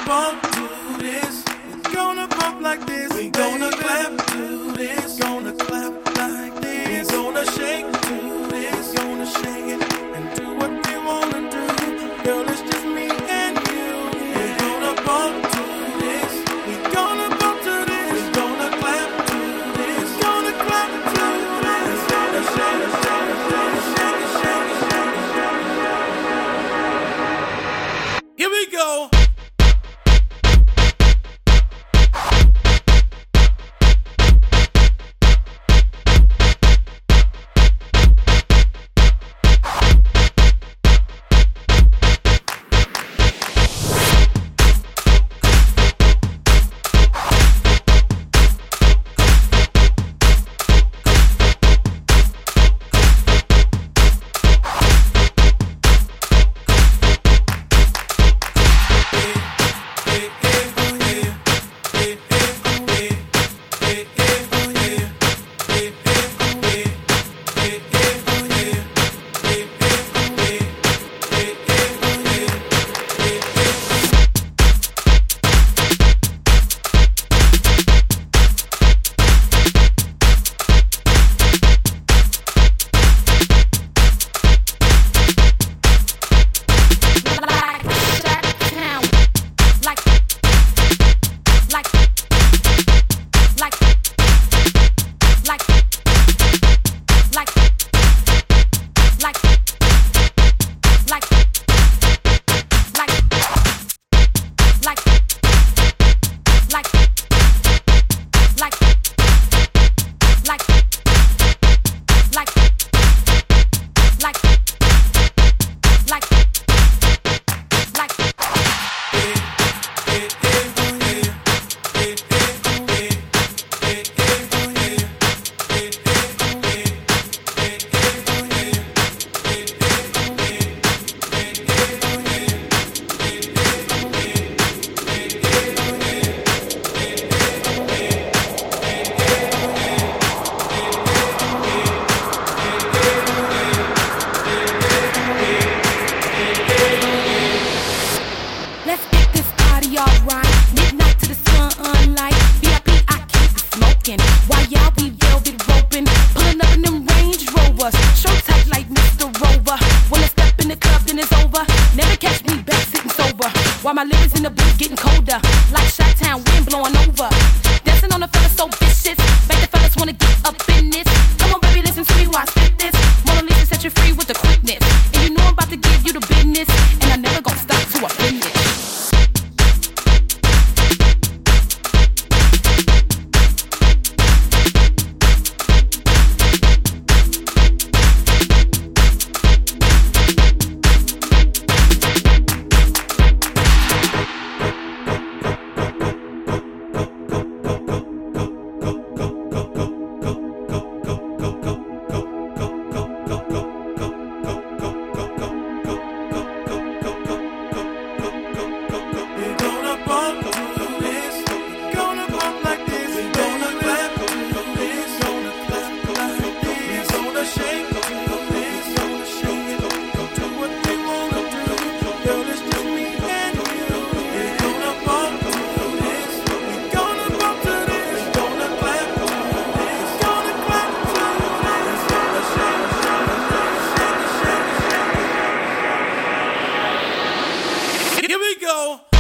bump to this. We gonna bump like this. We gonna clap to this. Gonna clap like this. We gonna shake to this. Gonna shake it and do what we wanna do. Girl, it's just me and you. We gonna bump to this. We gonna bump to this. We gonna clap to this. Gonna clap to this. Gonna shake it, shake it, shake it, shake it, shake it, shake it. Here we go. Why y'all be velvet roping? Pulling up in them Range Rovers. Show tight like Mr. Rover. When I step in the club, then it's over. Never catch me back sitting sober. While my lyrics in the booth getting colder. Like Chi-Town wind blowing over. Dancing on the fellas so vicious. Make the fellas wanna get up in this. Come on, baby, listen to me while I spit this. Mona Lisa set you free with the quickness. And you know I'm about to give you the business. And I never gonna stop till I finish. Here we go.